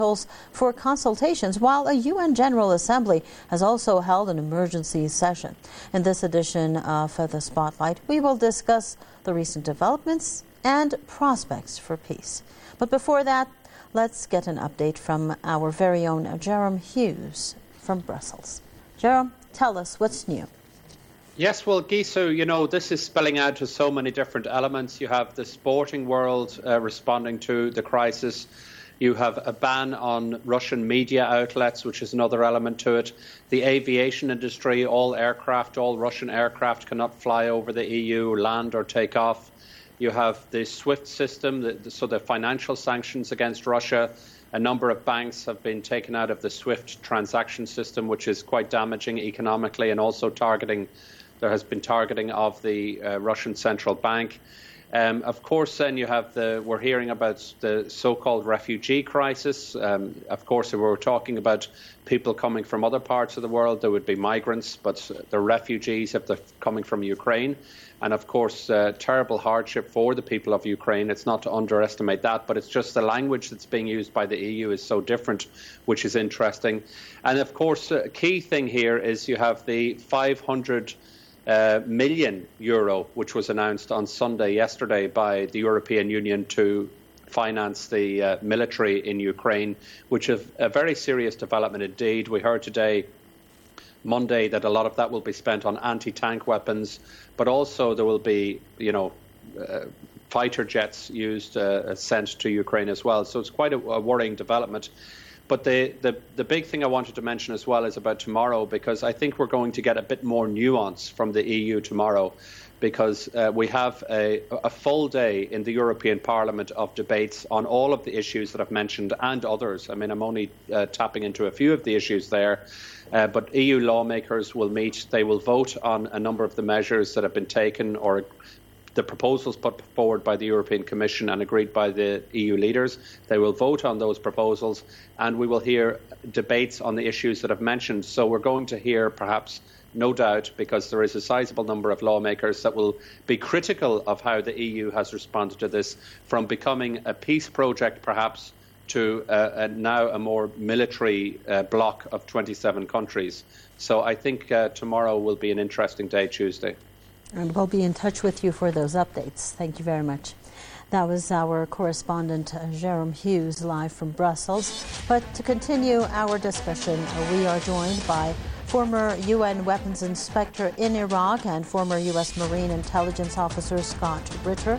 for consultations, while a UN General Assembly has also held an emergency session. In this edition of The Spotlight, we will discuss the recent developments and prospects for peace. But before that, let's get an update from our very own Jerome Hughes from Brussels. Jerome, tell us what's new. Yes, well, Gisela, this is spelling out to so many different elements. You have the sporting world responding to the crisis. You have a ban on Russian media outlets, which is another element to it. The aviation industry, all Russian aircraft cannot fly over the EU, land or take off. You have the SWIFT system, so the financial sanctions against Russia. A number of banks have been taken out of the SWIFT transaction system, which is quite damaging economically, and also there has been targeting of the Russian central bank. Of course, then you have we're hearing about the so-called refugee crisis. Of course, if we were talking about people coming from other parts of the world, there would be migrants, but they're refugees if they're coming from Ukraine. And of course, terrible hardship for the people of Ukraine. It's not to underestimate that, but it's just the language that's being used by the EU is so different, which is interesting. And of course, a key thing here is you have the 500 million euro, which was announced on Sunday yesterday by the European Union to finance the military in Ukraine, which is a very serious development indeed. We heard today, Monday, that a lot of that will be spent on anti-tank weapons, but also there will be, fighter jets used, sent to Ukraine as well. So it's quite a worrying development. But the big thing I wanted to mention as well is about tomorrow, because I think we're going to get a bit more nuance from the EU tomorrow, because we have a full day in the European Parliament of debates on all of the issues that I've mentioned and others. I mean, I'm only tapping into a few of the issues there. But EU lawmakers will meet. They will vote on a number of the measures that have been taken or the proposals put forward by the European Commission and agreed by the EU leaders. They will vote on those proposals, and we will hear debates on the issues that I've mentioned. So we're going to hear, perhaps, no doubt, because there is a sizable number of lawmakers that will be critical of how the EU has responded to this, from becoming a peace project, perhaps, to now a more military bloc of 27 countries. So I think tomorrow will be an interesting day, Tuesday. And we'll be in touch with you for those updates. Thank you very much. That was our correspondent, Jerome Hughes, live from Brussels. But to continue our discussion, we are joined by former UN weapons inspector in Iraq and former U.S. Marine intelligence officer Scott Ritter,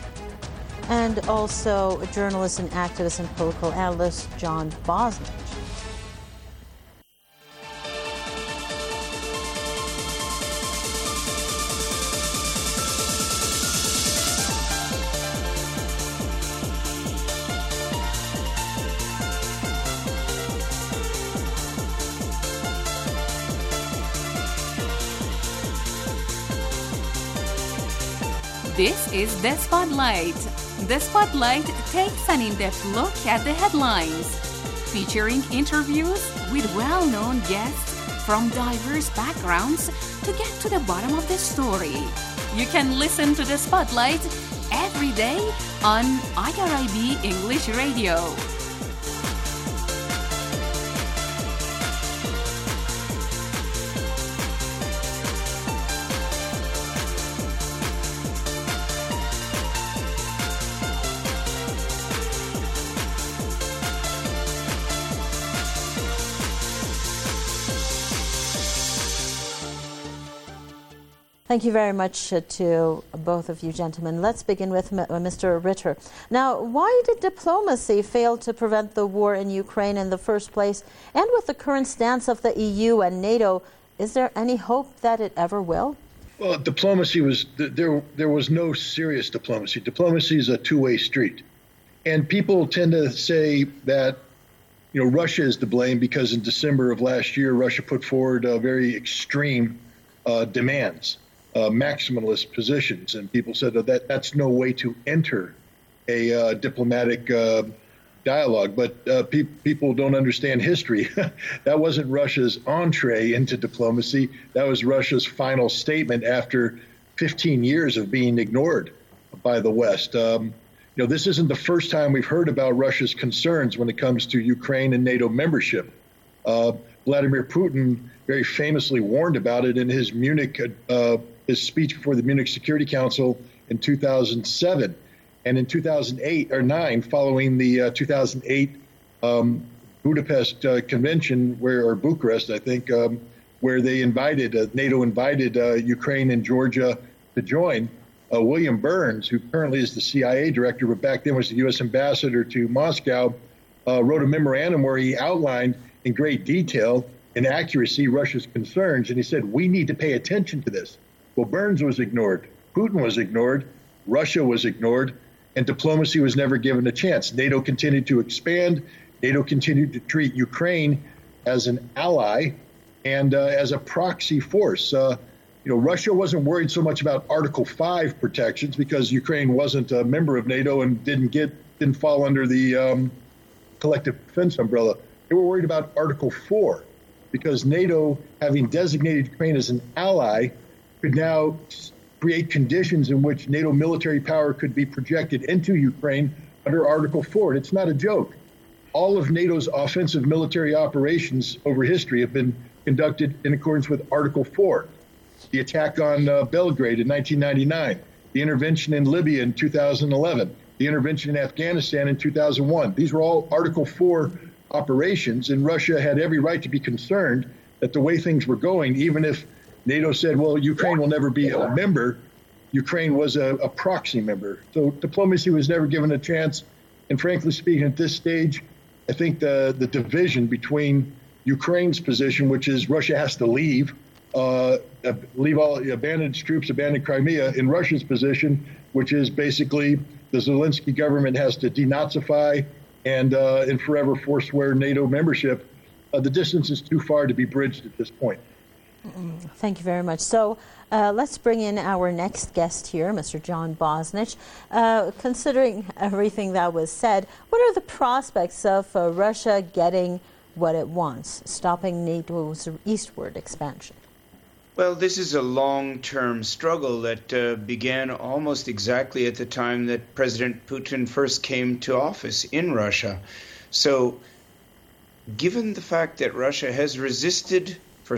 and also journalist and activist and political analyst John Bosnich. This is The Spotlight. The Spotlight takes an in-depth look at the headlines, featuring interviews with well-known guests from diverse backgrounds to get to the bottom of the story. You can listen to The Spotlight every day on IRIB English Radio. Thank you very much to both of you gentlemen. Let's begin with Mr. Ritter. Now, why did diplomacy fail to prevent the war in Ukraine in the first place? And with the current stance of the EU and NATO, is there any hope that it ever will? Well, diplomacy was, there was no serious diplomacy. Diplomacy is a two-way street. And people tend to say that, Russia is to blame because in December of last year, Russia put forward very extreme demands. Maximalist positions, and people said that's no way to enter a diplomatic dialogue. But people don't understand history. That wasn't Russia's entree into diplomacy. That was Russia's final statement after 15 years of being ignored by the West. this isn't the first time we've heard about Russia's concerns when it comes to Ukraine and NATO membership. Vladimir Putin very famously warned about it in his his speech before the Munich Security Council in 2007. And in 2008 or 9, following the 2008 Budapest Convention, or Bucharest, I think, where they NATO invited Ukraine and Georgia to join, William Burns, who currently is the CIA director, but back then was the U.S. ambassador to Moscow, wrote a memorandum where he outlined in great detail and accuracy Russia's concerns. And he said, we need to pay attention to this. Well, Burns was ignored. Putin was ignored. Russia was ignored. And diplomacy was never given a chance. NATO continued to expand. NATO continued to treat Ukraine as an ally and as a proxy force. Russia wasn't worried so much about Article 5 protections because Ukraine wasn't a member of NATO and didn't fall under the collective defense umbrella. They were worried about Article 4 because NATO, having designated Ukraine as an ally, could now create conditions in which NATO military power could be projected into Ukraine under Article 4. And it's not a joke. All of NATO's offensive military operations over history have been conducted in accordance with Article 4. The attack on Belgrade in 1999, the intervention in Libya in 2011, the intervention in Afghanistan in 2001. These were all Article 4 operations, and Russia had every right to be concerned that the way things were going, even if NATO said, well, Ukraine will never be a member, Ukraine was a proxy member. So diplomacy was never given a chance. And frankly speaking, at this stage, I think the division between Ukraine's position, which is Russia has to leave all, abandon its troops, abandon Crimea, in Russia's position, which is basically the Zelensky government has to denazify and forever forswear NATO membership. The distance is too far to be bridged at this point. Thank you very much. So let's bring in our next guest here, Mr. John Bosnich. Considering everything that was said, what are the prospects of Russia getting what it wants, stopping NATO's eastward expansion? Well, this is a long-term struggle that began almost exactly at the time that President Putin first came to office in Russia. So, given the fact that Russia has resisted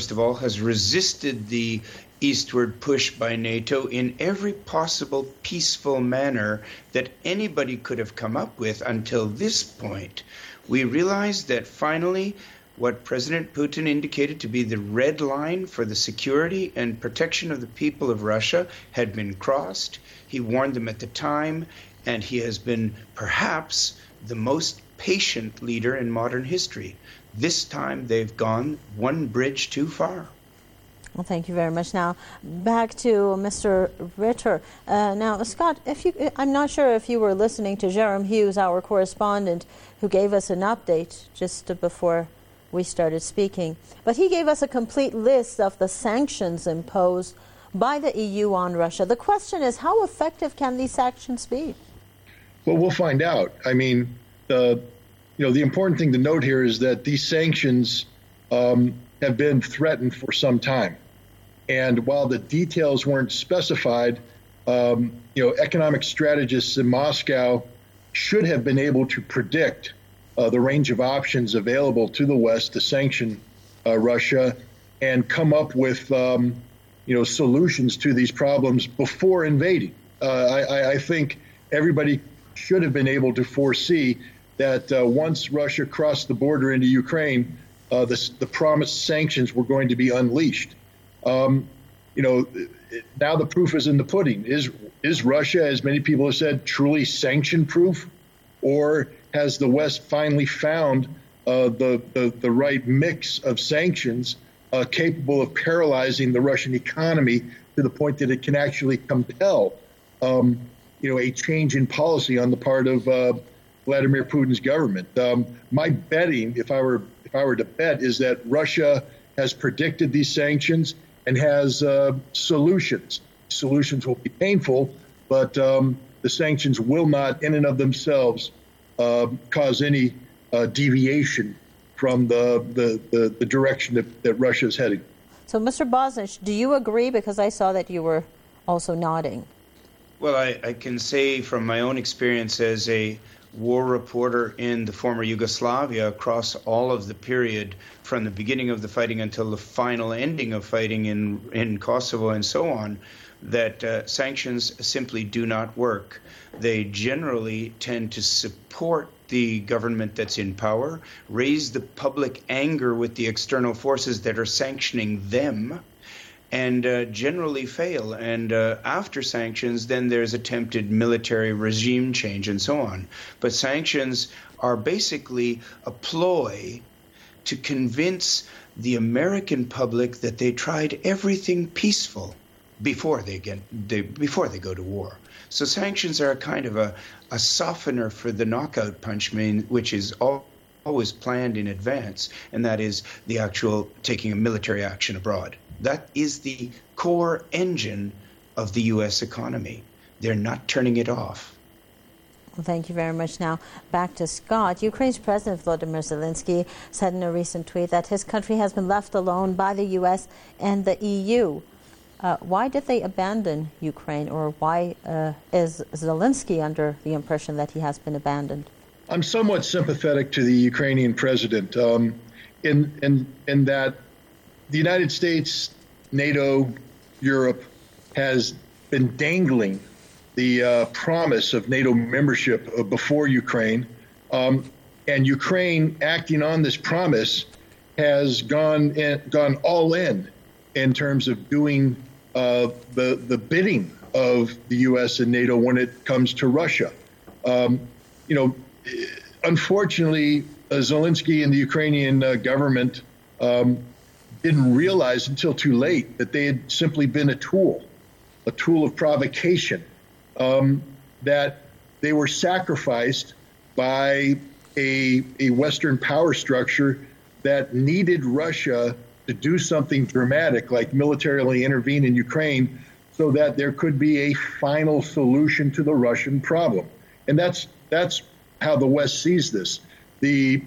the eastward push by NATO in every possible peaceful manner that anybody could have come up with until this point, we realized that finally what President Putin indicated to be the red line for the security and protection of the people of Russia had been crossed. He warned them at the time, and he has been perhaps the most patient leader in modern history. This time they've gone one bridge too far. Well, thank you very much. Now, back to Mr. Ritter. Now, Scott, I'm not sure if you were listening to Jerome Hughes, our correspondent, who gave us an update just before we started speaking. But he gave us a complete list of the sanctions imposed by the EU on Russia. The question is, how effective can these sanctions be? Well, we'll find out. I mean, the important thing to note here is that these sanctions have been threatened for some time. And while the details weren't specified, economic strategists in Moscow should have been able to predict the range of options available to the West to sanction Russia and come up with, solutions to these problems before invading. I think everybody should have been able to foresee that once Russia crossed the border into Ukraine, the promised sanctions were going to be unleashed. Now the proof is in the pudding. Is Russia, as many people have said, truly sanction-proof, or has the West finally found the right mix of sanctions capable of paralyzing the Russian economy to the point that it can actually compel, a change in policy on the part of Vladimir Putin's government? My betting, if I were to bet, is that Russia has predicted these sanctions and has solutions. Solutions will be painful, but the sanctions will not, in and of themselves, cause any deviation from the direction that Russia is heading. So, Mr. Bosnich, do you agree? Because I saw that you were also nodding. Well, I can say from my own experience as a war reporter in the former Yugoslavia across all of the period from the beginning of the fighting until the final ending of fighting in Kosovo and so on, that sanctions simply do not work. They generally tend to support the government that's in power, raise the public anger with the external forces that are sanctioning them, and generally fail. And after sanctions, then there's attempted military regime change and so on. But sanctions are basically a ploy to convince the American public that they tried everything peaceful before they go to war. So sanctions are a kind of a softener for the knockout punch, which is always planned in advance, and that is the actual taking a military action abroad. That is the core engine of the U.S. economy. They're not turning it off. Well, thank you very much. Now, back to Scott. Ukraine's President Volodymyr Zelensky said in a recent tweet that his country has been left alone by the U.S. and the EU. Why did they abandon Ukraine, or why is Zelensky under the impression that he has been abandoned? I'm somewhat sympathetic to the Ukrainian president in that the United States, NATO, Europe has been dangling the promise of NATO membership before Ukraine. And Ukraine, acting on this promise, has gone all in terms of doing the bidding of the U.S. and NATO when it comes to Russia. Unfortunately, Zelensky and the Ukrainian government didn't realize until too late that they had simply been a tool of provocation, that they were sacrificed by a Western power structure that needed Russia to do something dramatic, like militarily intervene in Ukraine, so that there could be a final solution to the Russian problem. And that's how the West sees this. The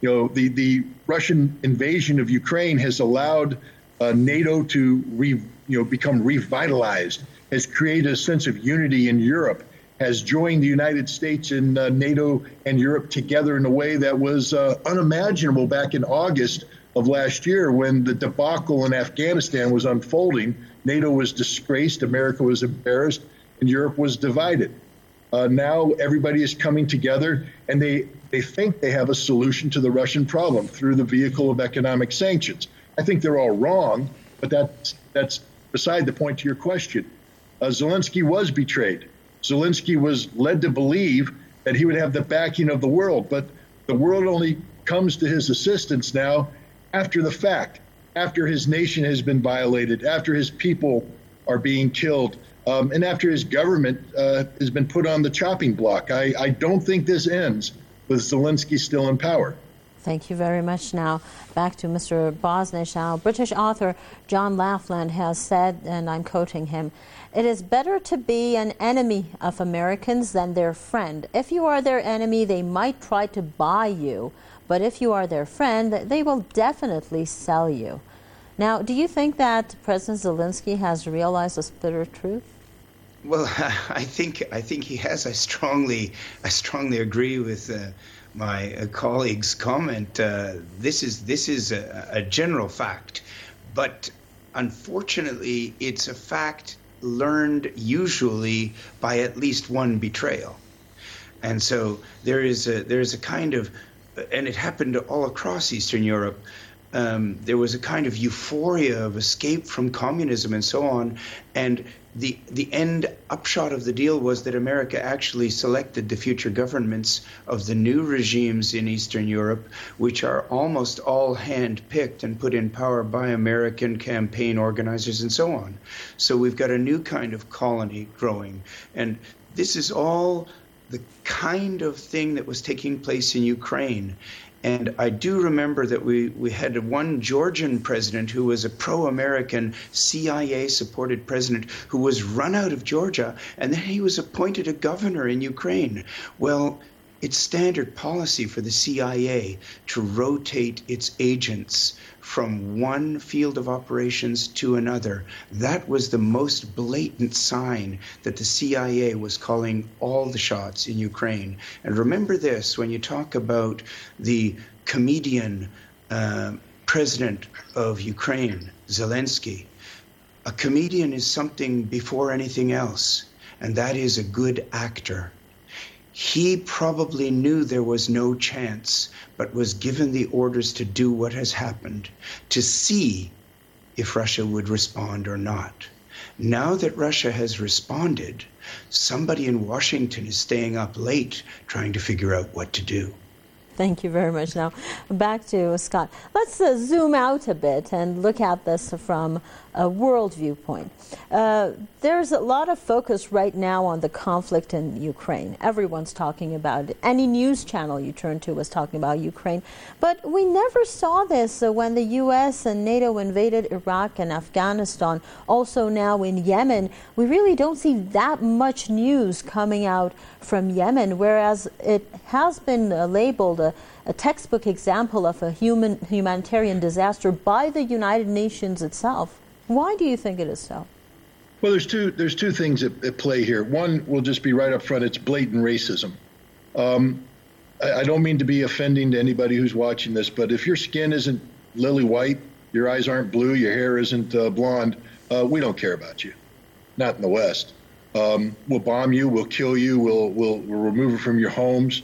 Russian invasion of Ukraine has allowed NATO to become revitalized, has created a sense of unity in Europe, has joined the United States and NATO and Europe together in a way that was unimaginable back in August of last year when the debacle in Afghanistan was unfolding. NATO was disgraced, America was embarrassed, and Europe was divided. Now everybody is coming together, and they think they have a solution to the Russian problem through the vehicle of economic sanctions. I think they're all wrong, but that's beside the point to your question. Zelensky was betrayed. Zelensky was led to believe that he would have the backing of the world, but the world only comes to his assistance now after the fact, after his nation has been violated, after his people are being killed, and after his government has been put on the chopping block. I don't think this ends with Zelensky still in power. Thank you very much. Now, back to Mr. Bosnish. Now, British author John Laughlin has said, and I'm quoting him, "It is better to be an enemy of Americans than their friend. If you are their enemy, they might try to buy you, but if you are their friend, they will definitely sell you." Now, do you think that President Zelensky has realized this bitter truth? Well, I think he has. I strongly agree with my colleague's comment. This is a general fact, but unfortunately, it's a fact learned usually by at least one betrayal, and so there is a kind of, and it happened all across Eastern Europe. There was a kind of euphoria of escape from communism and so on, and the end upshot of the deal was that America actually selected the future governments of the new regimes in Eastern Europe, which are almost all hand-picked and put in power by American campaign organizers and so on. So we've got a new kind of colony growing, and this is all the kind of thing that was taking place in Ukraine. And I do remember that we had one Georgian president who was a pro-American CIA-supported president who was run out of Georgia, and then he was appointed a governor in Ukraine. Well, It's standard policy for the CIA to rotate its agents from one field of operations to another. That was the most blatant sign that the CIA was calling all the shots in Ukraine. And remember this, when you talk about the comedian president of Ukraine, Zelensky, a comedian is something before anything else, and that is a good actor. He probably knew there was no chance, but was given the orders to do what has happened, to see if Russia would respond or not. Now that Russia has responded, somebody in Washington is staying up late trying to figure out what to do. Thank you very much. Now, back to Scott. Let's zoom out a bit and look at this from a world viewpoint. There's a lot of focus right now on the conflict in Ukraine. Everyone's talking about it. Any news channel you turn to was talking about Ukraine. But we never saw this when the U.S. and NATO invaded Iraq and Afghanistan. Also now in Yemen, we really don't see that much news coming out from Yemen, whereas it has been labeled a textbook example of a humanitarian disaster by the United Nations itself. Why do you think it is so? Well, there's two things at play here. One will just be right up front. It's blatant racism. I don't mean to be offending to anybody who's watching this, but if your skin isn't lily white, your eyes aren't blue, your hair isn't blonde, we don't care about you. Not in the West. We'll bomb you. We'll kill you. We'll remove you from your homes.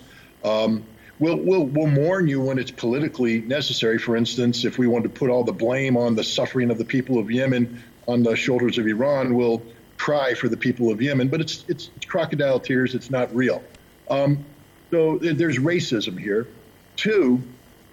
We'll mourn you when it's politically necessary. For instance, if we want to put all the blame on the suffering of the people of Yemen on the shoulders of Iran, we'll cry for the people of Yemen. But it's crocodile tears. It's not real. So there's racism here. Two,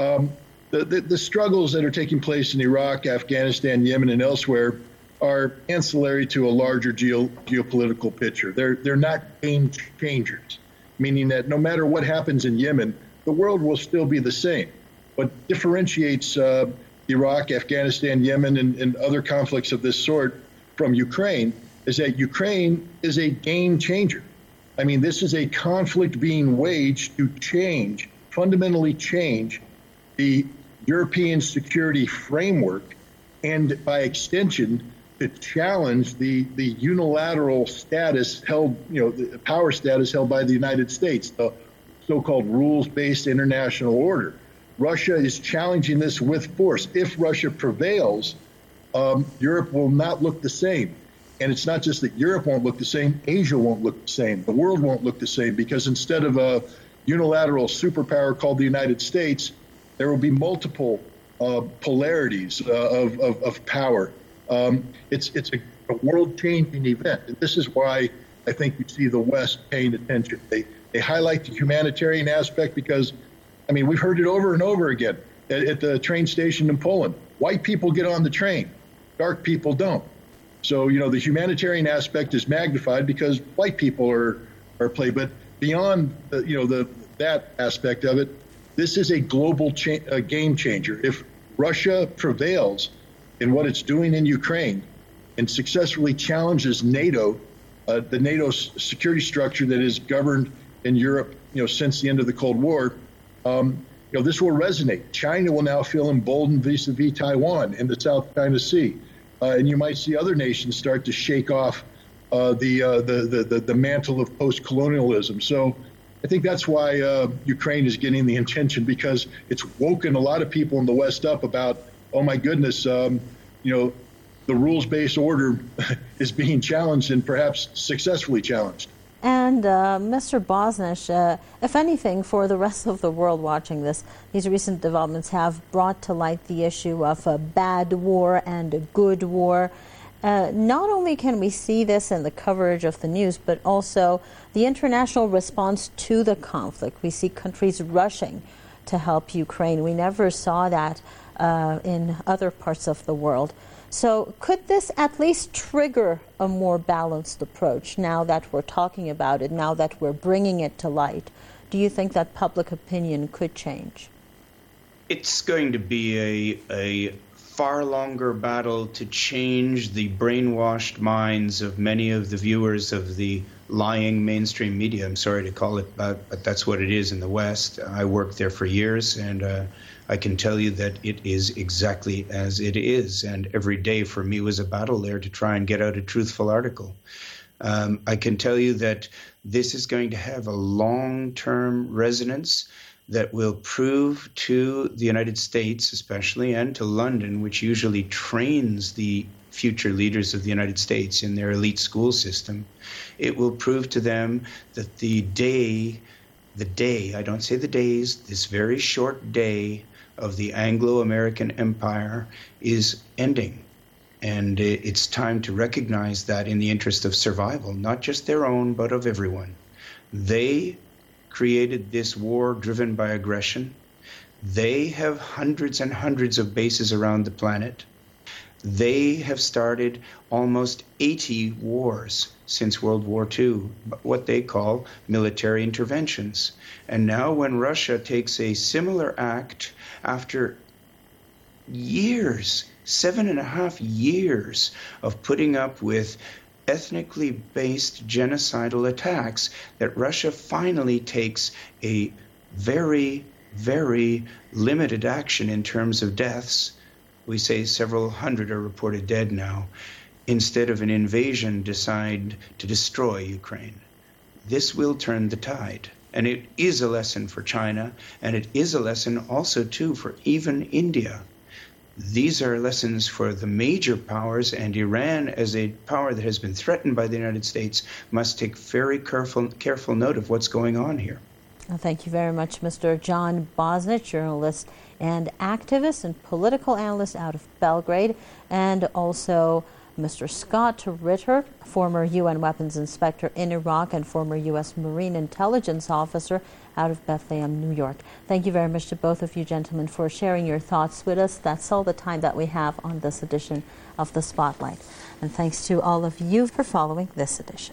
the struggles that are taking place in Iraq, Afghanistan, Yemen, and elsewhere are ancillary to a larger geopolitical picture. They're not game changers, meaning that no matter what happens in Yemen, the world will still be the same. What differentiates Iraq, Afghanistan, Yemen, and other conflicts of this sort from Ukraine is that Ukraine is a game changer. I mean, this is a conflict being waged to fundamentally change the European security framework, and by extension, to challenge the unilateral status held, the power status held by the United States, the so-called rules-based international order. Russia is challenging this with force. If Russia prevails, Europe will not look the same. And it's not just that Europe won't look the same, Asia won't look the same, the world won't look the same, because instead of a unilateral superpower called the United States, there will be multiple polarities of power. It's a world-changing event. And this is why I think you see the West paying attention. They highlight the humanitarian aspect because, I mean, we've heard it over and over again at the train station in Poland. White people get on the train, dark people don't. So, the humanitarian aspect is magnified because white people are played. But beyond, that aspect of it, this is a global game changer. If Russia prevails in what it's doing in Ukraine and successfully challenges NATO, the NATO security structure that is governed in Europe, since the end of the Cold War, this will resonate. China will now feel emboldened vis-a-vis Taiwan in the South China Sea. And you might see other nations start to shake off the mantle of post-colonialism. So I think that's why Ukraine is getting the attention, because it's woken a lot of people in the West up about, oh my goodness, the rules-based order is being challenged and perhaps successfully challenged. And Mr. Bosnish, if anything, for the rest of the world watching this, these recent developments have brought to light the issue of a bad war and a good war. Not only can we see this in the coverage of the news, but also the international response to the conflict. We see countries rushing to help Ukraine. We never saw that in other parts of the world. So could this at least trigger a more balanced approach now that we're talking about it, now that we're bringing it to light? Do you think that public opinion could change? It's going to be a far longer battle to change the brainwashed minds of many of the viewers of the lying mainstream media. I'm sorry to call it that, but that's what it is in the West. I worked there for years, and I can tell you that it is exactly as it is. And every day for me was a battle there to try and get out a truthful article. I can tell you that this is going to have a long-term resonance that will prove to the United States especially, and to London, which usually trains the future leaders of the United States in their elite school system, it will prove to them that the day, I don't say the days, this very short day of the Anglo-American Empire is ending. And it's time to recognize that in the interest of survival, not just their own, but of everyone. They created this war driven by aggression. They have hundreds and hundreds of bases around the planet. They have started almost 80 wars since World War II, what they call military interventions. And now when Russia takes a similar act after years, 7.5 years of putting up with ethnically based genocidal attacks, that Russia finally takes a very, very limited action in terms of deaths. We say several hundred are reported dead now. Instead of an invasion, decide to destroy Ukraine. This will turn the tide. And it is a lesson for China, and it is a lesson also, too, for even India. These are lessons for the major powers, and Iran, as a power that has been threatened by the United States, must take very careful note of what's going on here. Well, thank you very much, Mr. John Bosnich, journalist and activist and political analyst out of Belgrade, and also Mr. Scott Ritter, former UN weapons inspector in Iraq and former U.S. Marine intelligence officer out of Bethlehem, New York. Thank you very much to both of you gentlemen for sharing your thoughts with us. That's all the time that we have on this edition of The Spotlight. And thanks to all of you for following this edition.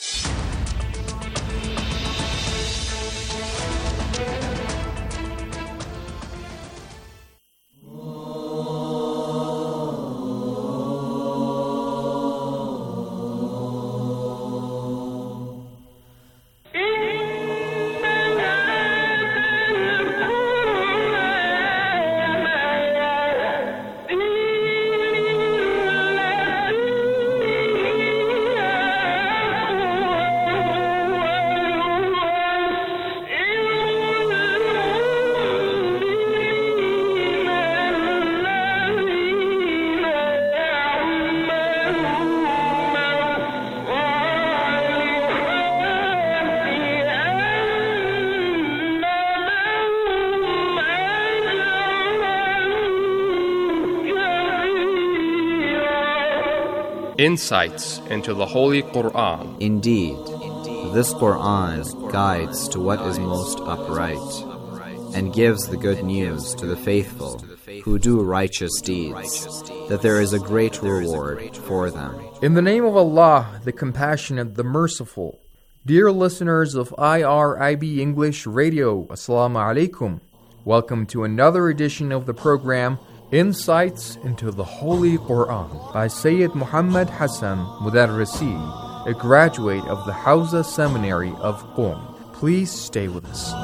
Insights into the Holy Quran. Indeed, this Quran guides to what is most upright, and gives the good news to the faithful who do righteous deeds, that there is a great reward for them. In the name of Allah, the Compassionate, the Merciful. Dear listeners of IRIB English Radio, Assalamu alaikum. Welcome to another edition of the program Insights into the Holy Quran by Sayyid Muhammad Hassan Mudarrisi, a graduate of the Hawza Seminary of Qom. Please stay with us.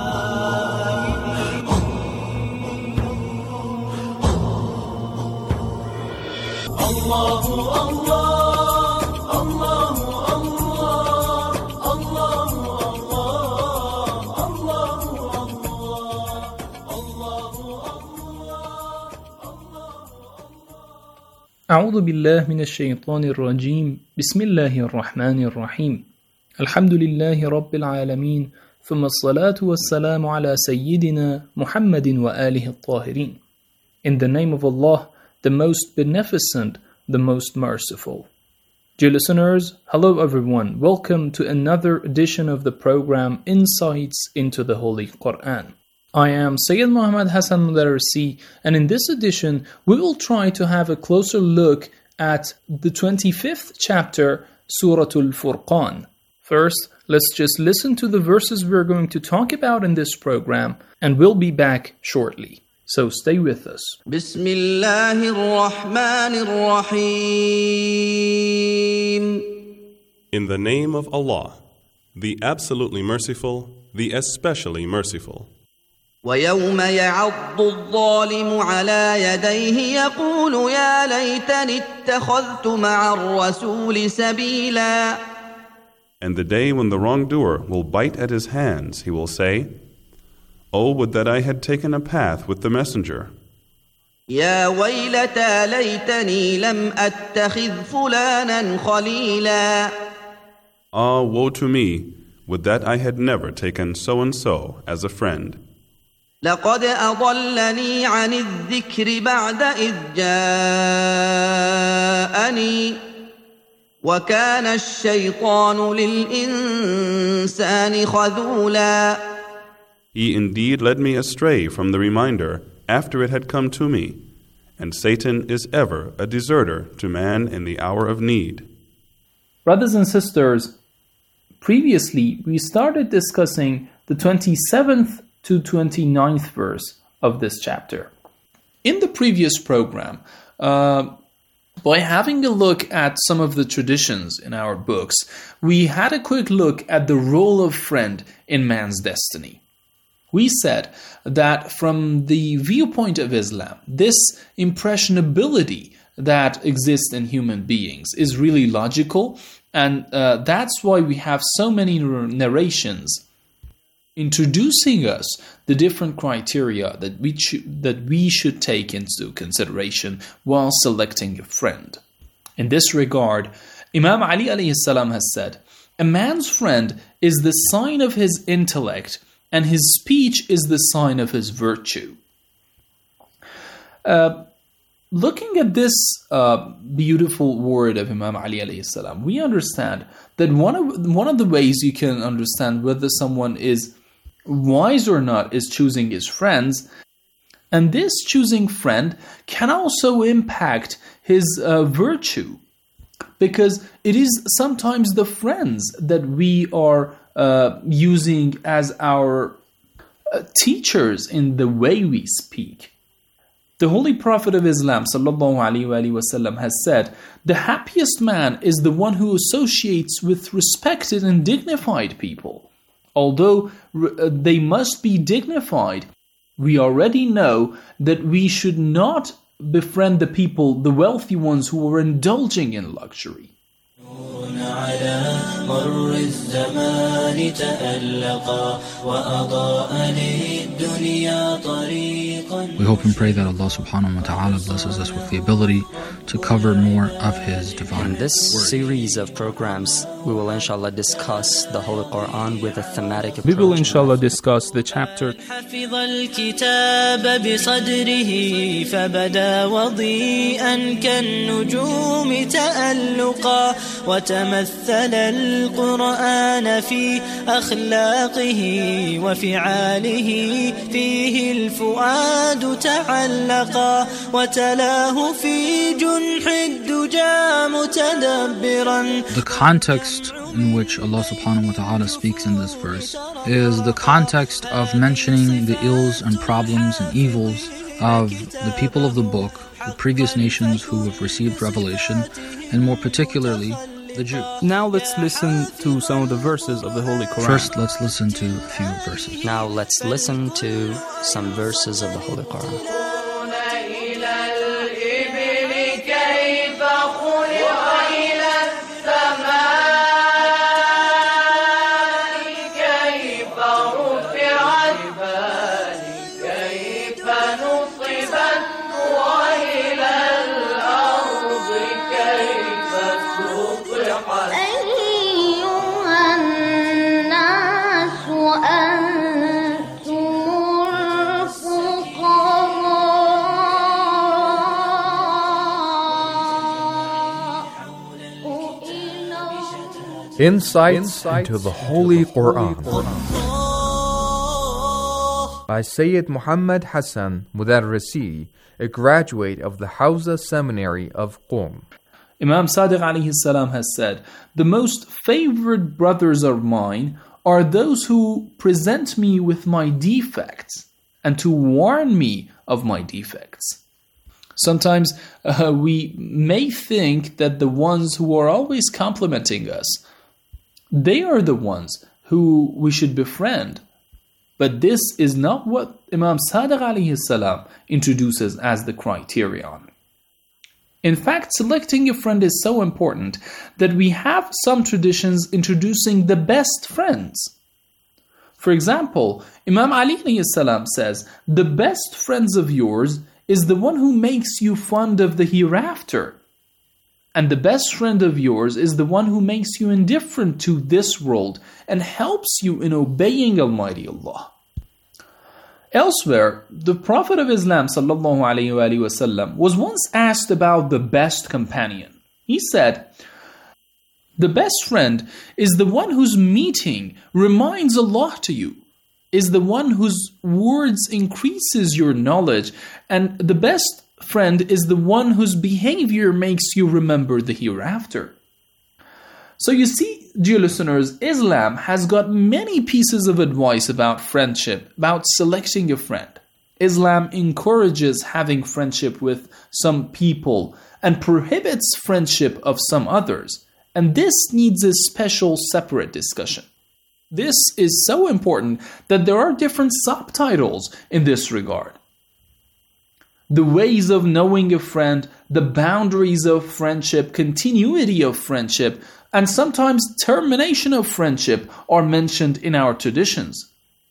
Allahu Allah, Allahu أعوذ بالله من الشيطان الرجيم بسم الله الرحمن الرحيم الحمد لله رب العالمين ثم الصلاة والسلام على سيدنا محمد وآله الطاهرين. In the name of Allah, the most beneficent, the most merciful. Dear listeners, hello everyone. Welcome to another edition of the program Insights into the Holy Quran. I am Sayyid Muhammad Hassan Mudarrisi, and in this edition, we will try to have a closer look at the 25th chapter, Surah Al-Furqan. First, let's just listen to the verses we're going to talk about in this program, and we'll be back shortly. So stay with us. بسم الله الرحمن الرحيم. In the name of Allah, the absolutely merciful, the especially merciful. ويوم يعض الظالم على يديه يقول يا ليتني اتخذت مع الرسول سبيلا. And the day when the wrongdoer will bite at his hands, he will say, "Oh, would that I had taken a path with the messenger." يا ويلتى ليتني لم أتخذ فلانا خليلا. Ah, woe to me, would that I had never taken so-and-so as a friend. لقد أضلني عن الذكر بعد إذ جاءني وكان الشيطان للإنسان خذولا. He indeed led me astray from the reminder after it had come to me, and Satan is ever a deserter to man in the hour of need. Brothers and sisters, previously we started discussing the 27th to 29th verse of this chapter. In the previous program, by having a look at some of the traditions in our books, we had a quick look at the role of friend in man's destiny. We said that from the viewpoint of Islam, this impressionability that exists in human beings is really logical, and that's why we have so many narrations introducing us the different criteria that we should take into consideration while selecting a friend. In this regard, Imam Ali alayhi salam has said, "A man's friend is the sign of his intellect, and his speech is the sign of his virtue." Looking at this beautiful word of Imam Ali alayhi salam, we understand that one of the ways you can understand whether someone is wise or not is choosing his friends, and this choosing friend can also impact his virtue, because it is sometimes the friends that we are using as our teachers in the way we speak. The Holy Prophet of Islam sallallahu alaihi wasallam has said, "The happiest man is the one who associates with respected and dignified people. Although they must be dignified, we already know that we should not befriend the people, the wealthy ones who are indulging in luxury." We hope and pray that Allah subhanahu wa ta'ala blesses us with the ability to cover more of His divine In this word. series of programs, we will inshallah discuss the Holy Quran with a thematic approach. We will inshallah discuss the chapter حفظ الكتاب بصدره فبدا وضيئا كالنجوم تألقا وتمثل القرآن في أخلاقه وفعاله فيه الفؤاد تعلقا وتلاه في جنح الدجى متدبرا. The context in which Allah subhanahu wa ta'ala speaks in this verse is the context of mentioning the ills and problems and evils of the people of the book, the previous nations who have received revelation, and more particularly the Jews. Now let's listen to some of the verses of the Holy Quran. First, let's listen to a few verses. Now let's listen to some verses of the Holy Quran. Insights into the Holy Quran by Sayyid Muhammad Hassan Mudarrisi, a graduate of the Hawza Seminary of Qom. Imam Sadiq alayhi salam has said, "The most favored brothers of mine are those who present me with my defects and to warn me of my defects. Sometimes we may think that the ones who are always complimenting us, they are the ones who we should befriend. But this is not what Imam Sadiq alayhi salam introduces as the criterion. In fact, selecting a friend is so important that we have some traditions introducing the best friends. For example, Imam Ali alayhi salam says, "The best friends of yours is the one who makes you fond of the hereafter. And the best friend of yours is the one who makes you indifferent to this world and helps you in obeying Almighty Allah." Elsewhere, the Prophet of Islam ﷺ was once asked about the best companion. He said, "The best friend is the one whose meeting reminds Allah to you, is the one whose words increases your knowledge, and the best friend is the one whose behavior makes you remember the hereafter." So you see, dear listeners, Islam has got many pieces of advice about friendship, about selecting a friend. Islam encourages having friendship with some people and prohibits friendship of some others. And this needs a special separate discussion. This is so important that there are different subtitles in this regard. The ways of knowing a friend, the boundaries of friendship, continuity of friendship, and sometimes termination of friendship are mentioned in our traditions.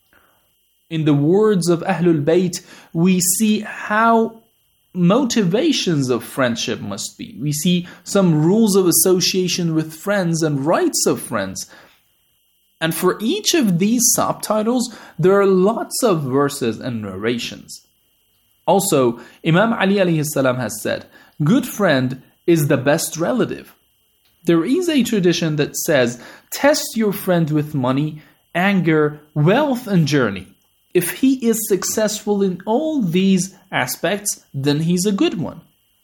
In the words of Ahlul Bayt, we see how motivations of friendship must be. We see some rules of association with friends and rights of friends. And for each of these subtitles, there are lots of verses and narrations. Also, Imam Ali alayhi salam has said, "Good friend is the best relative." There is a tradition that says, "Test your friend with money, anger, wealth, and journey. If he is successful in all these aspects, then he's a good one."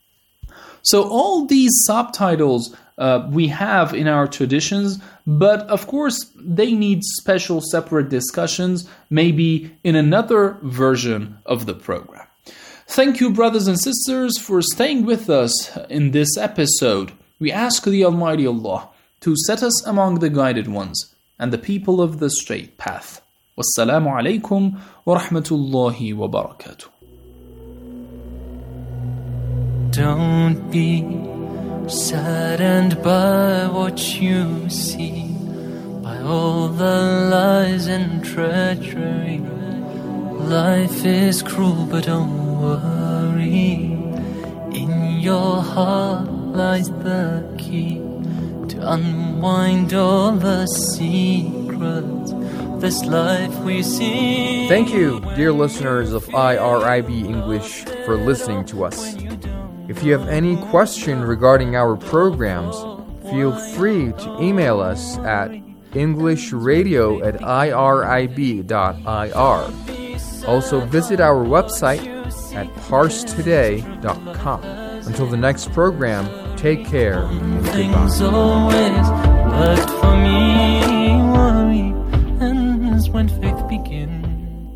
So all these subtitles we have in our traditions, but of course they need special separate discussions, maybe in another version of the program. Thank you, brothers and sisters, for staying with us in this episode. We ask the Almighty Allah to set us among the guided ones and the people of the straight path. Wassalamu alaikum wa rahmatullahi wa barakatuh. Don't be saddened by what you see, by all the lies and treachery. Life is cruel, but don't worry. In your heart lies the key to unwind all the secrets of this life we see. Thank you, dear listeners of IRIB English, for listening to us. If you have any question regarding our programs, feel free to email us at englishradio@irib.ir. Also visit our website at parstoday.com. Until the next program, take care and Things goodbye. always worked for me. Worry ends when faith begins.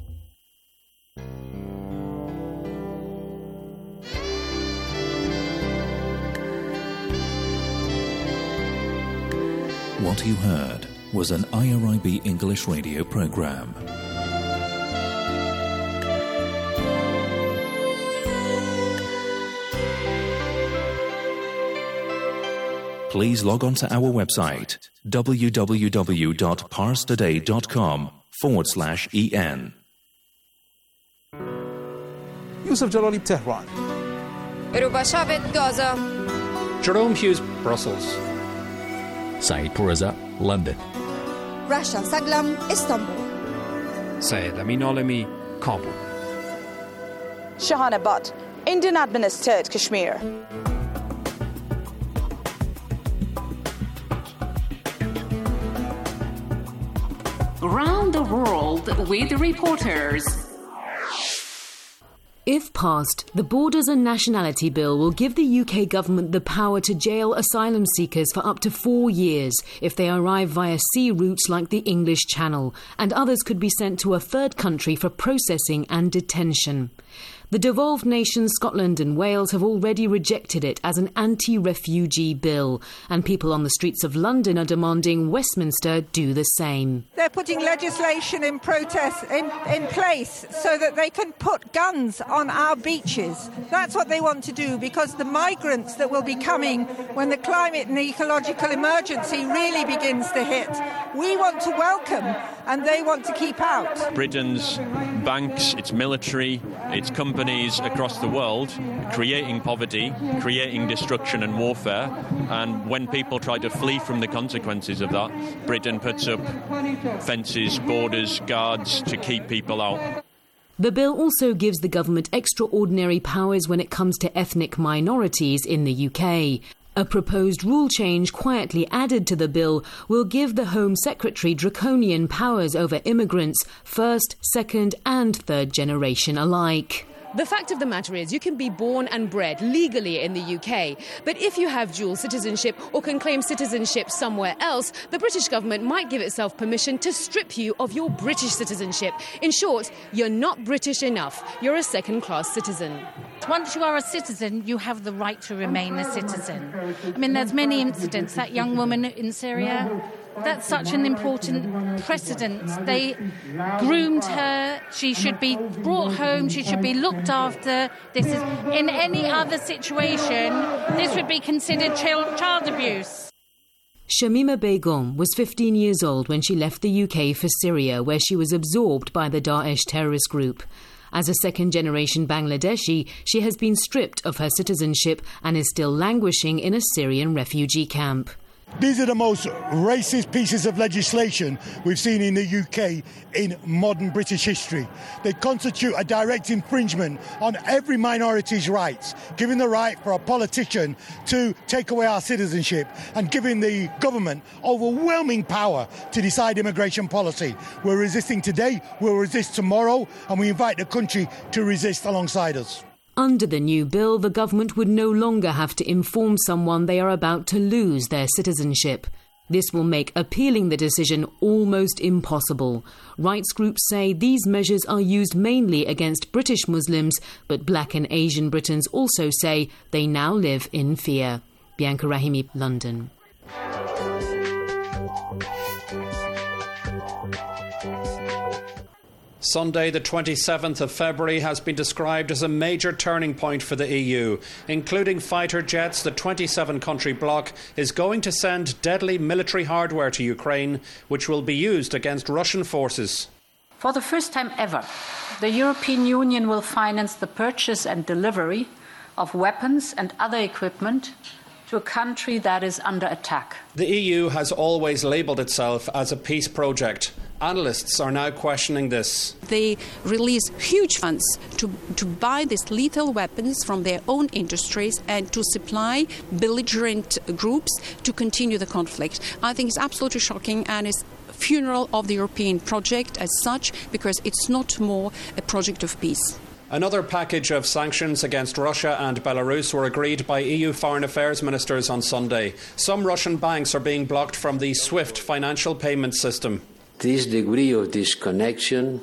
What you heard was an IRIB English radio program. Please log on to our website www.parstoday.com/en. Yusuf Jalali, Tehran. Ruba Shavit, Gaza. Jerome Hughes, Brussels. Saeed Pourreza, London. Rasha Saglam, Istanbul. Syed Amin Alami, Kabul. Shahana Butt, Indian administered Kashmir. Around the world with reporters. If passed, the Borders and Nationality Bill will give the UK government the power to jail asylum seekers for up to 4 years if they arrive via sea routes like the English Channel, and others could be sent to a third country for processing and detention. The devolved nations Scotland and Wales have already rejected it as an anti-refugee bill, and people on the streets of London are demanding Westminster do the same. They're putting legislation in protest in place so that they can put guns on our beaches. That's what they want to do, because the migrants that will be coming when the climate and ecological emergency really begins to hit, we want to welcome and they want to keep out. Britain's banks, its military, its companies across the world creating poverty, creating destruction and warfare, and when people try to flee from the consequences of that, Britain puts up fences, borders, guards to keep people out. The bill also gives the government extraordinary powers when it comes to ethnic minorities in the UK. A proposed rule change quietly added to the bill will give the Home Secretary draconian powers over immigrants, first, second and third generation alike. The fact of the matter is you can be born and bred legally in the UK, but if you have dual citizenship or can claim citizenship somewhere else, the British government might give itself permission to strip you of your British citizenship. In short, you're not British enough. You're a second-class citizen. Once you are a citizen, you have the right to remain a citizen. I mean, there's many incidents. That young woman in Syria, that's such an important precedent. They groomed her. She should be brought home. She should be looked after. This is, in any other situation, this would be considered child abuse. Shamima Begum was 15 years old when she left the UK for Syria, where she was absorbed by the Daesh terrorist group. As a second-generation Bangladeshi, she has been stripped of her citizenship and is still languishing in a Syrian refugee camp. These are the most racist pieces of legislation we've seen in the UK in modern British history. They constitute a direct infringement on every minority's rights, giving the right for a politician to take away our citizenship and giving the government overwhelming power to decide immigration policy. We're resisting today, we'll resist tomorrow, and we invite the country to resist alongside us. Under the new bill, the government would no longer have to inform someone they are about to lose their citizenship. This will make appealing the decision almost impossible. Rights groups say these measures are used mainly against British Muslims, but Black and Asian Britons also say they now live in fear. Bianca Rahimi, London. Sunday, the 27th of February, has been described as a major turning point for the EU. Including fighter jets, the 27-country bloc is going to send deadly military hardware to Ukraine, which will be used against Russian forces. For the first time ever, the European Union will finance the purchase and delivery of weapons and other equipment to a country that is under attack. The EU has always labelled itself as a peace project. Analysts are now questioning this. They release huge funds to buy these lethal weapons from their own industries and to supply belligerent groups to continue the conflict. I think it's absolutely shocking, and it's a funeral of the European project as such, because it's not more a project of peace. Another package of sanctions against Russia and Belarus were agreed by EU foreign affairs ministers on Sunday. Some Russian banks are being blocked from the SWIFT financial payment system. This degree of disconnection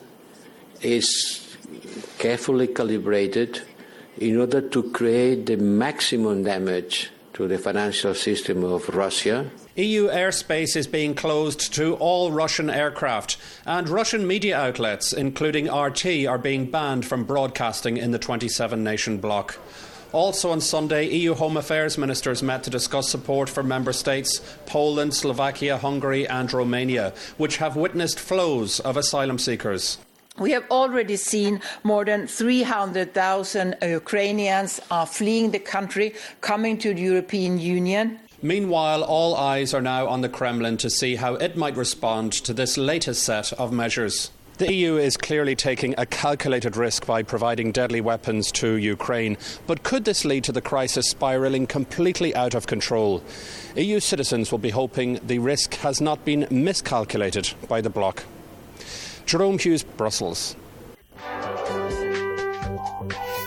is carefully calibrated in order to create the maximum damage to the financial system of Russia. EU airspace is being closed to all Russian aircraft, and Russian media outlets, including RT, are being banned from broadcasting in the 27-nation bloc. Also on Sunday, EU Home Affairs ministers met to discuss support for member states Poland, Slovakia, Hungary and Romania, which have witnessed flows of asylum seekers. We have already seen more than 300,000 Ukrainians are fleeing the country, coming to the European Union. Meanwhile, all eyes are now on the Kremlin to see how it might respond to this latest set of measures. The EU is clearly taking a calculated risk by providing deadly weapons to Ukraine, but could this lead to the crisis spiralling completely out of control? EU citizens will be hoping the risk has not been miscalculated by the bloc. Jerome Hughes, Brussels.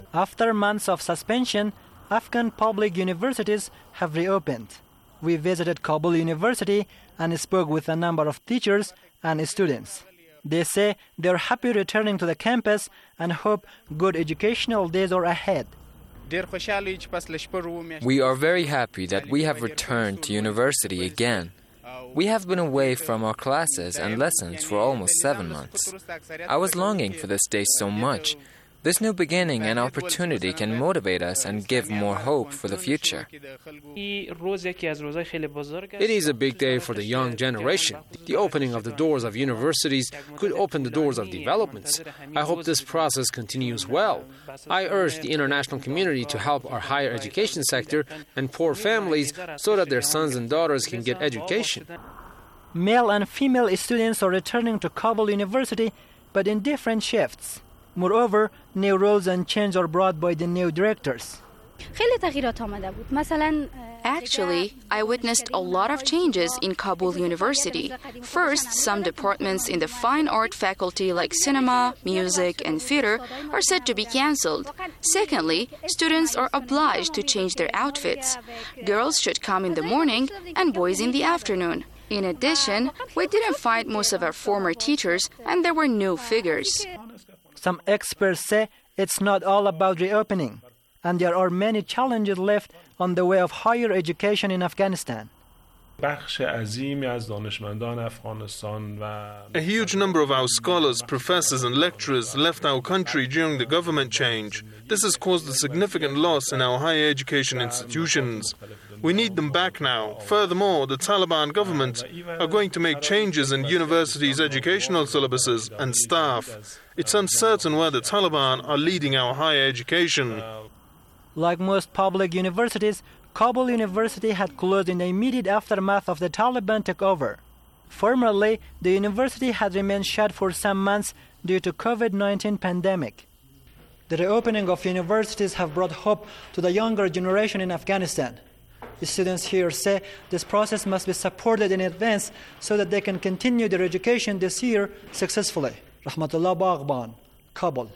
After months of suspension, Afghan public universities have reopened. We visited Kabul University and spoke with a number of teachers and students. They say they're happy returning to the campus and hope good educational days are ahead. We are very happy that we have returned to university again. We have been away from our classes and lessons for almost 7 months. I was longing for this day so much. This new beginning and opportunity can motivate us and give more hope for the future. It is a big day for the young generation. The opening of the doors of universities could open the doors of developments. I hope this process continues well. I urge the international community to help our higher education sector and poor families so that their sons and daughters can get education. Male and female students are returning to Kabul University, but in different shifts. Moreover, new rules and changes are brought by the new directors. Actually, I witnessed a lot of changes in Kabul University. First, some departments in the fine art faculty like cinema, music, and theater are said to be cancelled. Secondly, students are obliged to change their outfits. Girls should come in the morning and boys in the afternoon. In addition, we didn't find most of our former teachers and there were new figures. Some experts say it's not all about reopening, and there are many challenges left on the way of higher education in Afghanistan. A huge number of our scholars, professors and lecturers left our country during the government change. This has caused a significant loss in our higher education institutions. We need them back now. Furthermore, the Taliban government are going to make changes in universities' educational syllabuses and staff. It's uncertain where the Taliban are leading our higher education. Like most public universities, Kabul University had closed in the immediate aftermath of the Taliban takeover. Formerly, the university had remained shut for some months due to COVID-19 pandemic. The reopening of universities have brought hope to the younger generation in Afghanistan. The students here say this process must be supported in advance so that they can continue their education this year successfully. Rahmatullah Baghban, Kabul.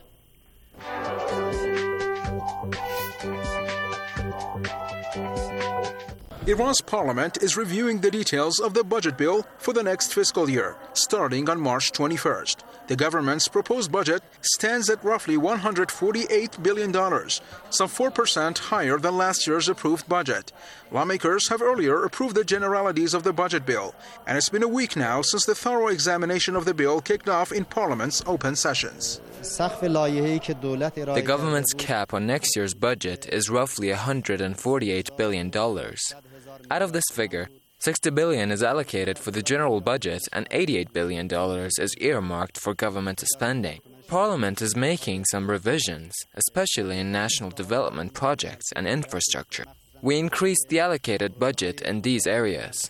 Iran's parliament is reviewing the details of the budget bill for the next fiscal year, starting on March 21st. The government's proposed budget stands at roughly $148 billion, some 4% higher than last year's approved budget. Lawmakers have earlier approved the generalities of the budget bill, and it's been a week now since the thorough examination of the bill kicked off in Parliament's open sessions. The government's cap on next year's budget is roughly $148 billion. Out of this figure, $60 billion is allocated for the general budget and $88 billion is earmarked for government spending. Parliament is making some revisions, especially in national development projects and infrastructure. We increased the allocated budget in these areas.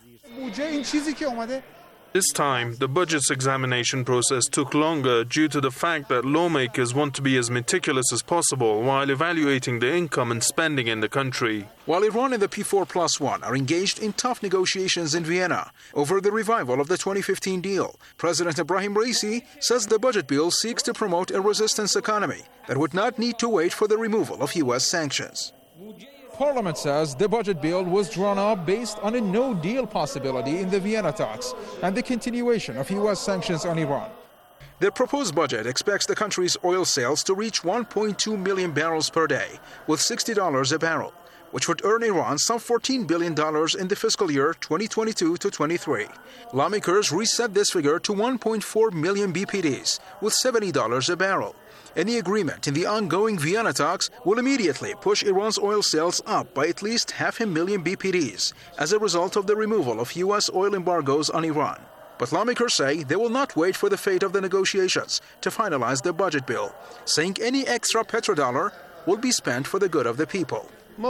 This time, the budget's examination process took longer due to the fact that lawmakers want to be as meticulous as possible while evaluating the income and spending in the country. While Iran and the P4+1 are engaged in tough negotiations in Vienna over the revival of the 2015 deal, President Ebrahim Raisi says the budget bill seeks to promote a resistance economy that would not need to wait for the removal of U.S. sanctions. Parliament says the budget bill was drawn up based on a no-deal possibility in the Vienna talks and the continuation of U.S. sanctions on Iran. The proposed budget expects the country's oil sales to reach 1.2 million barrels per day, with $60 a barrel, which would earn Iran some $14 billion in the fiscal year 2022 to 23. Lawmakers reset this figure to 1.4 million BPDs, with $70 a barrel. Any agreement in the ongoing Vienna talks will immediately push Iran's oil sales up by at least 500,000 BPDs as a result of the removal of U.S. oil embargoes on Iran. But lawmakers say they will not wait for the fate of the negotiations to finalize the budget bill, saying any extra petrodollar will be spent for the good of the people.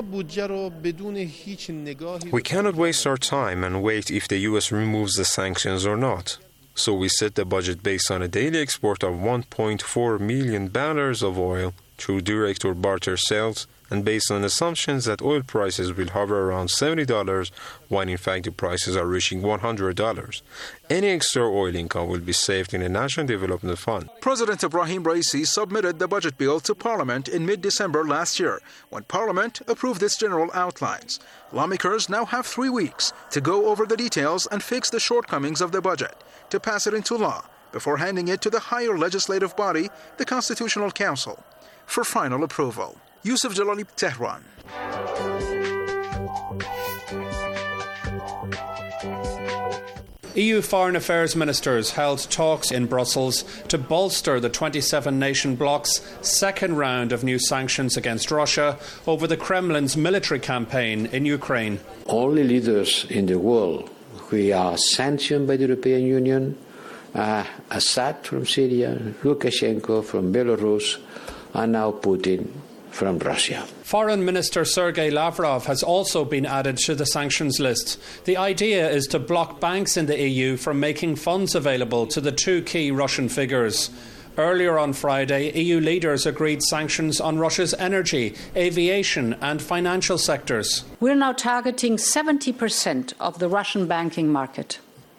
We cannot waste our time and wait if the U.S. removes the sanctions or not. So we set the budget based on a daily export of 1.4 million barrels of oil through direct or barter sales and based on assumptions that oil prices will hover around $70, when in fact the prices are reaching $100. Any extra oil income will be saved in the National Development Fund. President Ibrahim Raisi submitted the budget bill to Parliament in mid-December last year, when Parliament approved its general outlines. Lawmakers now have 3 weeks to go over the details and fix the shortcomings of the budget, to pass it into law, before handing it to the higher legislative body, the Constitutional Council, for final approval. Yusuf Jalali, Tehran. EU foreign affairs ministers held talks in Brussels to bolster the 27-nation bloc's second round of new sanctions against Russia over the Kremlin's military campaign in Ukraine. Only leaders in the world who are sanctioned by the European Union are Assad from Syria, Lukashenko from Belarus, and now Putin from Russia. Foreign Minister Sergei Lavrov has also been added to the sanctions list. The idea is to block banks in the EU from making funds available to the two key Russian figures. Earlier on Friday, EU leaders agreed sanctions on Russia's energy, aviation and financial sectors. We're now targeting 70% of the Russian banking market,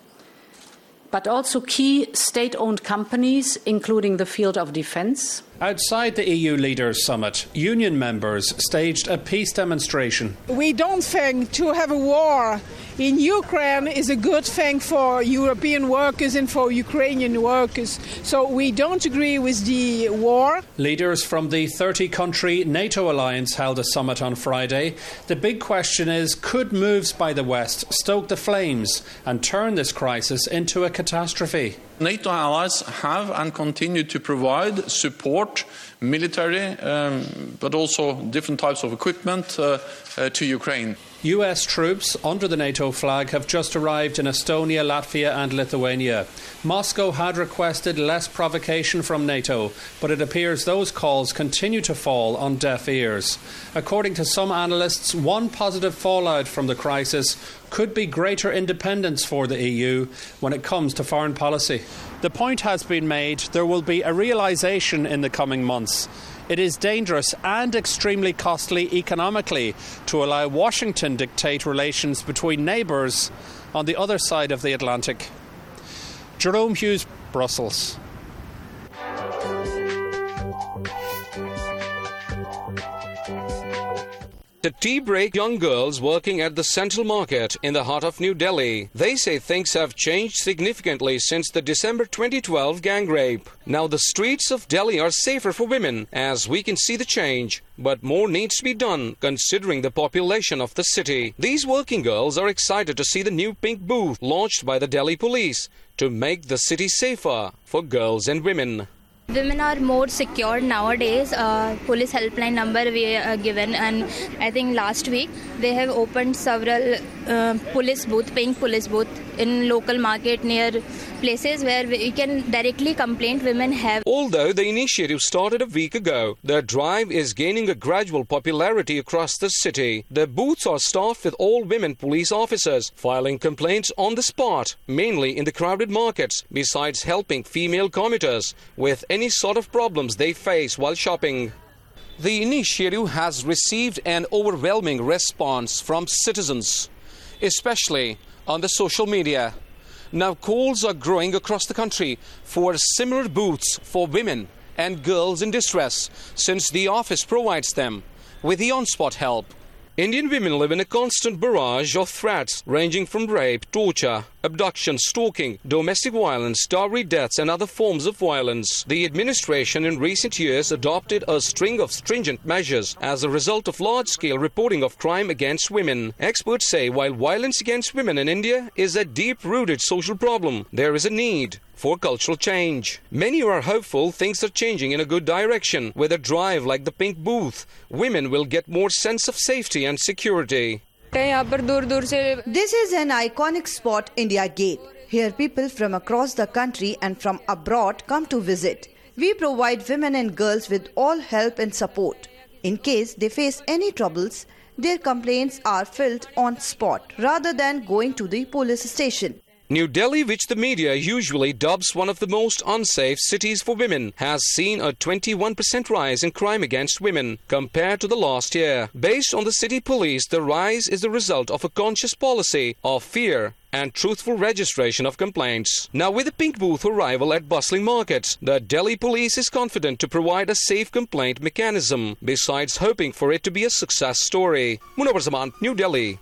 but also key state-owned companies, including the field of defence. Outside the EU Leaders Summit, union members staged a peace demonstration. We don't think to have a war in Ukraine is a good thing for European workers and for Ukrainian workers. So we don't agree with the war. Leaders from the 30-country NATO alliance held a summit on Friday. The big question is, could moves by the West stoke the flames and turn this crisis into a catastrophe? NATO allies have and continue to provide support, military, but also different types of equipment to Ukraine. US troops under the NATO flag have just arrived in Estonia, Latvia and Lithuania. Moscow had requested less provocation from NATO, but it appears those calls continue to fall on deaf ears. According to some analysts, one positive fallout from the crisis could be greater independence for the EU when it comes to foreign policy. The point has been made, there will be a realisation in the coming months. It is dangerous and extremely costly economically to allow Washington dictate relations between neighbours on the other side of the Atlantic. Jerome Hughes, Brussels. At tea break, young girls working at the Central Market in the heart of New Delhi. They say things have changed significantly since the December 2012 gang rape. Now the streets of Delhi are safer for women, as we can see the change. But more needs to be done, considering the population of the city. These working girls are excited to see the new pink booth launched by the Delhi police to make the city safer for girls and women. Women are more secure nowadays. Police helpline number we are given, and I think last week they have opened several pink police booth in local market near places where we can directly complain women have. Although the initiative started a week ago, the drive is gaining a gradual popularity across the city. The booths are staffed with all women police officers, filing complaints on the spot, mainly in the crowded markets, besides helping female commuters with any sort of problems they face while shopping. The initiative has received an overwhelming response from citizens, especially on the social media. Now calls are growing across the country for similar booths for women and girls in distress, since the office provides them with the on-spot help. Indian women live in a constant barrage of threats ranging from rape, torture, abduction, stalking, domestic violence, dowry deaths and other forms of violence. The administration in recent years adopted a string of stringent measures as a result of large-scale reporting of crime against women. Experts say while violence against women in India is a deep-rooted social problem, there is a need for cultural change. Many are hopeful things are changing in a good direction. With a drive like the pink booth, women will get more sense of safety and security. This is an iconic spot, India Gate. Here people from across the country and from abroad come to visit. We provide women and girls with all help and support. In case they face any troubles, their complaints are filed on spot rather than going to the police station. New Delhi, which the media usually dubs one of the most unsafe cities for women, has seen a 21% rise in crime against women compared to the last year. Based on the city police, the rise is the result of a conscious policy of fear and truthful registration of complaints. Now, with the pink booth arrival at bustling markets, the Delhi police is confident to provide a safe complaint mechanism, besides hoping for it to be a success story. Munawar Zaman, New Delhi.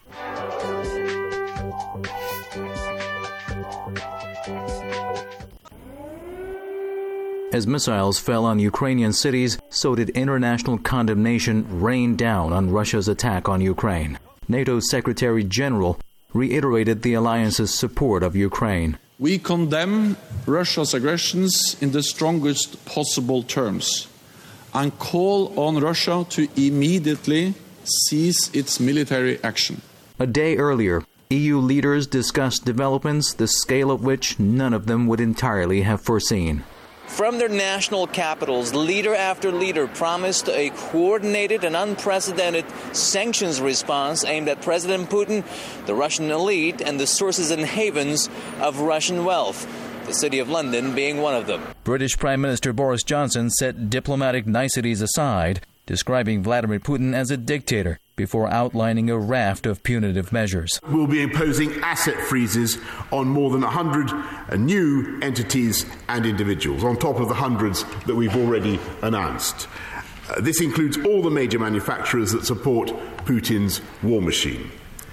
As missiles fell on Ukrainian cities, so did international condemnation rain down on Russia's attack on Ukraine. NATO's Secretary General reiterated the alliance's support of Ukraine. We condemn Russia's aggressions in the strongest possible terms and call on Russia to immediately cease its military action. A day earlier, EU leaders discussed developments the scale of which none of them would entirely have foreseen. From their national capitals, leader after leader promised a coordinated and unprecedented sanctions response aimed at President Putin, the Russian elite, and the sources and havens of Russian wealth, the City of London being one of them. British Prime Minister Boris Johnson set diplomatic niceties aside, describing Vladimir Putin as a dictator, before outlining a raft of punitive measures. We'll be imposing asset freezes on more than 100 new entities and individuals, on top of the hundreds that we've already announced. This includes all the major manufacturers that support Putin's war machine.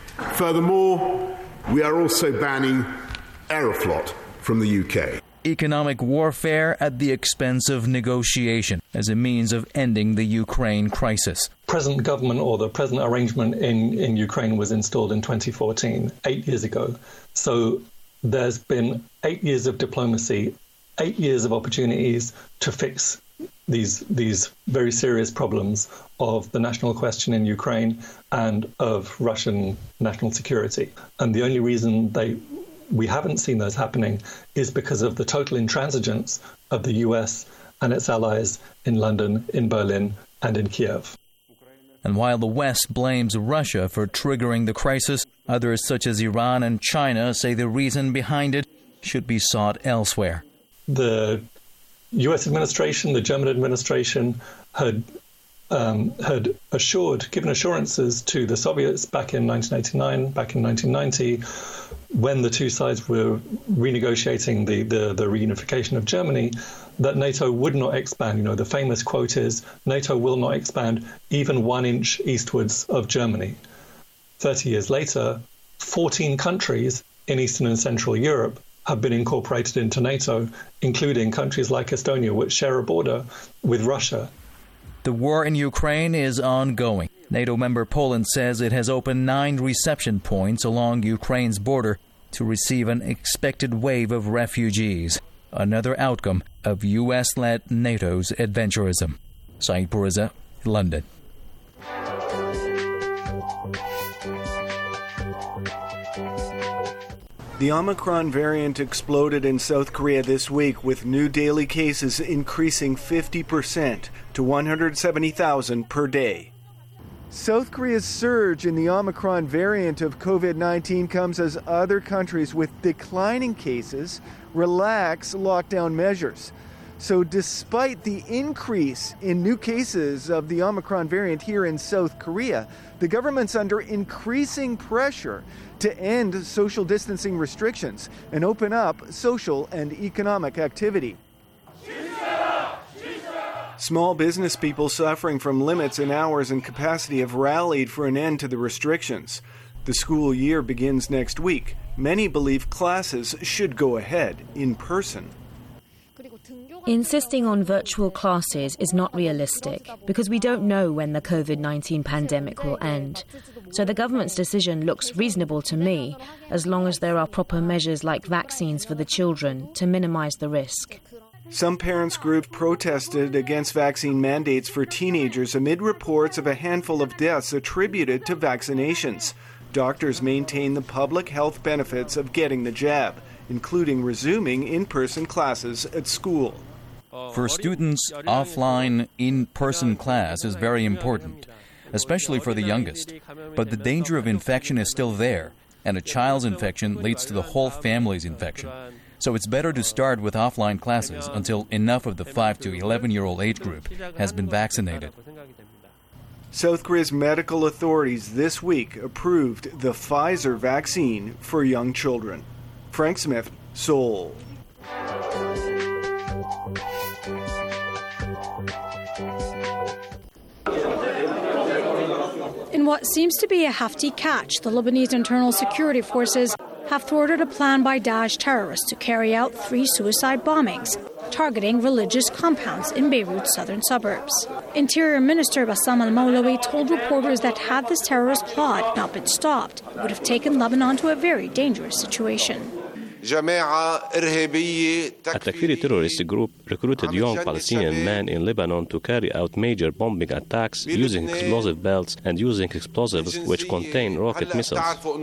Furthermore, we are also banning Aeroflot from the UK. Economic warfare at the expense of negotiation as a means of ending the Ukraine crisis. Present government or the present arrangement in Ukraine was installed in 2014, 8 years ago. So there's been 8 years of diplomacy, 8 years of opportunities to fix these very serious problems of the national question in Ukraine and of Russian national security. And the only reason we haven't seen those happening is because of the total intransigence of the US and its allies in London, in Berlin, and in Kiev. And while the West blames Russia for triggering the crisis, others such as Iran and China say the reason behind it should be sought elsewhere. The US administration, the German administration had given assurances to the Soviets back in 1989, back in 1990, when the two sides were renegotiating the reunification of Germany, that NATO would not expand. You know, the famous quote is, NATO will not expand even 1 inch eastwards of Germany. 30 years later, 14 countries in Eastern and Central Europe have been incorporated into NATO, including countries like Estonia, which share a border with Russia. The war in Ukraine is ongoing. NATO member Poland says it has opened 9 reception points along Ukraine's border to receive an expected wave of refugees, another outcome of US-led NATO's adventurism. Saeed Puriza, London. The Omicron variant exploded in South Korea this week, with new daily cases increasing 50% to 170,000 per day. South Korea's surge in the Omicron variant of COVID-19 comes as other countries with declining cases relax lockdown measures. So despite the increase in new cases of the Omicron variant here in South Korea, the government's under increasing pressure to end social distancing restrictions and open up social and economic activity. Small business people suffering from limits in hours and capacity have rallied for an end to the restrictions. The school year begins next week. Many believe classes should go ahead in person. Insisting on virtual classes is not realistic because we don't know when the COVID-19 pandemic will end. So the government's decision looks reasonable to me, as long as there are proper measures like vaccines for the children to minimize the risk. Some parents' groups protested against vaccine mandates for teenagers amid reports of a handful of deaths attributed to vaccinations. Doctors maintain the public health benefits of getting the jab, including resuming in-person classes at school. For students, offline, in-person class is very important, especially for the youngest. But the danger of infection is still there, and a child's infection leads to the whole family's infection. So it's better to start with offline classes until enough of the 5 to 11-year-old age group has been vaccinated. South Korea's medical authorities this week approved the Pfizer vaccine for young children. Frank Smith, Seoul. In what seems to be a hefty catch, the Lebanese internal security forces have thwarted a plan by Daesh terrorists to carry out 3 suicide bombings, targeting religious compounds in Beirut's southern suburbs. Interior Minister Bassam al-Mawlawi told reporters that had this terrorist plot not been stopped, it would have taken Lebanon to a very dangerous situation. A Takfiri terrorist group recruited young Palestinian men in Lebanon to carry out major bombing attacks using explosive belts and using explosives which contain rocket missiles.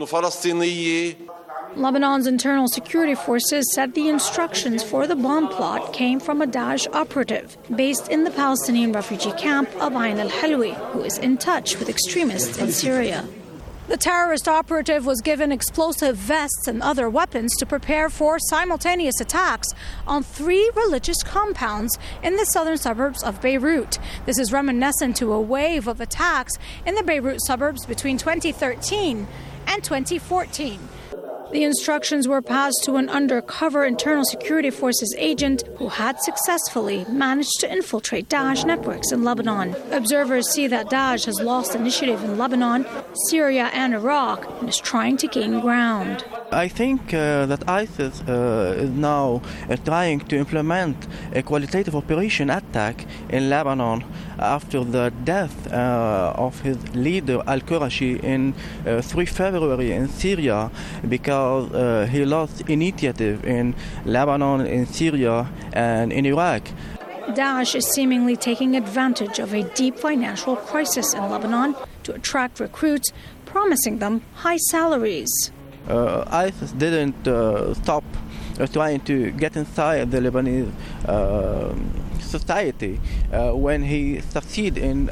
Lebanon's internal security forces said the instructions for the bomb plot came from a Daesh operative based in the Palestinian refugee camp of Ain al-Halwi, who is in touch with extremists in Syria. The terrorist operative was given explosive vests and other weapons to prepare for simultaneous attacks on 3 religious compounds in the southern suburbs of Beirut. This is reminiscent to a wave of attacks in the Beirut suburbs between 2013 and 2014. The instructions were passed to an undercover internal security forces agent who had successfully managed to infiltrate Daesh networks in Lebanon. Observers see that Daesh has lost initiative in Lebanon, Syria and Iraq and is trying to gain ground. I think that ISIS is now trying to implement a qualitative operation attack in Lebanon after the death of his leader al-Qurashi in 3 February in Syria, because he lost initiative in Lebanon, in Syria and in Iraq. Daesh is seemingly taking advantage of a deep financial crisis in Lebanon to attract recruits, promising them high salaries. ISIS didn't stop trying to get inside the Lebanese society when he succeeded in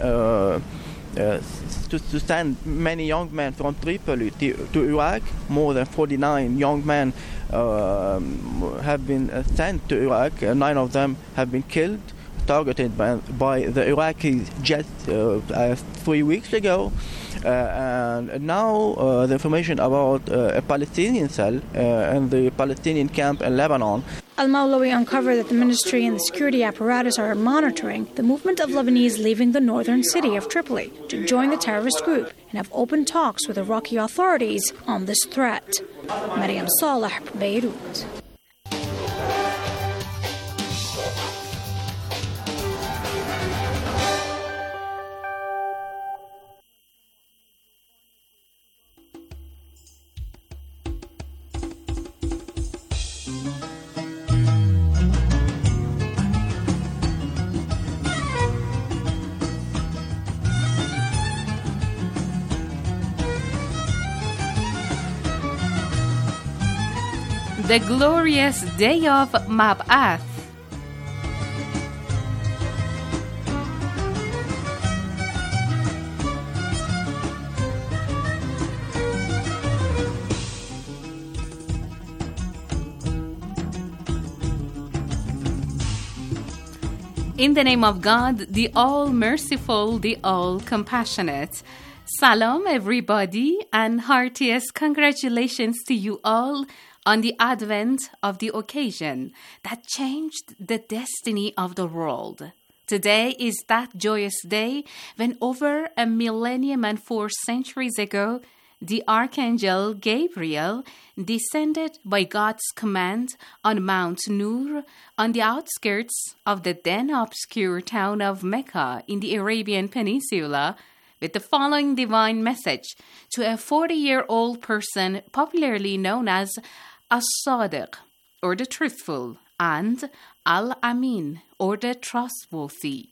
to send many young men from Tripoli to Iraq. More than 49 young men have been sent to Iraq. 9 of them have been killed, targeted by the Iraqi jet 3 weeks ago. And now the information about a Palestinian cell in the Palestinian camp in Lebanon. Al-Mawlawi uncovered that the ministry and the security apparatus are monitoring the movement of Lebanese leaving the northern city of Tripoli to join the terrorist group and have open talks with Iraqi authorities on this threat. Mariam Saleh, Beirut. The glorious day of Mab'ath. In the name of God, the all-merciful, the all-compassionate. Salam, everybody, and heartiest congratulations to you all on the advent of the occasion that changed the destiny of the world. Today is that joyous day when over 1 millennium and 4 centuries ago, the Archangel Gabriel descended by God's command on Mount Nur on the outskirts of the then obscure town of Mecca in the Arabian Peninsula with the following divine message to a 40-year-old person popularly known as As-Sadiq, or the truthful, and Al-Amin, or the trustworthy.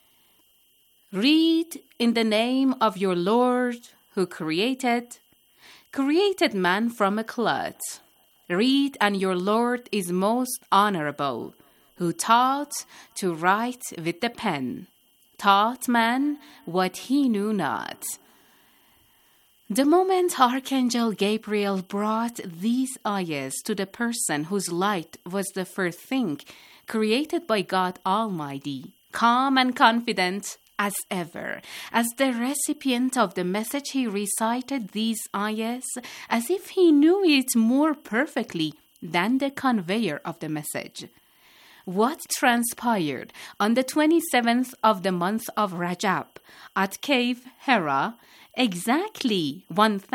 Read in the name of your Lord who created man from a clod. Read, and your Lord is most honorable, who taught to write with the pen, taught man what he knew not. The moment Archangel Gabriel brought these ayahs to the person whose light was the first thing created by God Almighty, calm and confident as ever, as the recipient of the message, he recited these ayahs as if he knew it more perfectly than the conveyor of the message. What transpired on the 27th of the month of Rajab at Cave Hira, exactly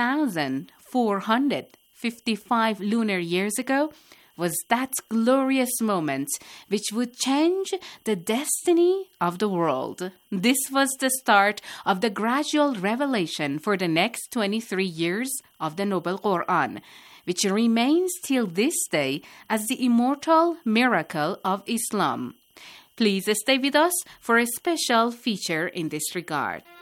1,455 lunar years ago, was that glorious moment which would change the destiny of the world. This was the start of the gradual revelation for the next 23 years of the Noble Quran, which remains till this day as the immortal miracle of Islam. Please stay with us for a special feature in this regard.